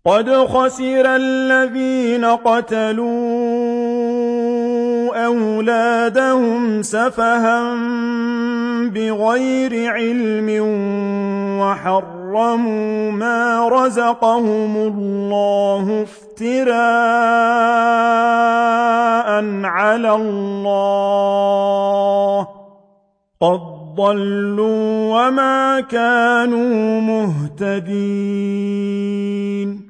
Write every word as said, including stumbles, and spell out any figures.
قد خسر الذين قتلوا أولادهم سفها بغير علم وحرموا ما رزقهم الله افتراء على الله قد ضلوا وما كانوا مهتدين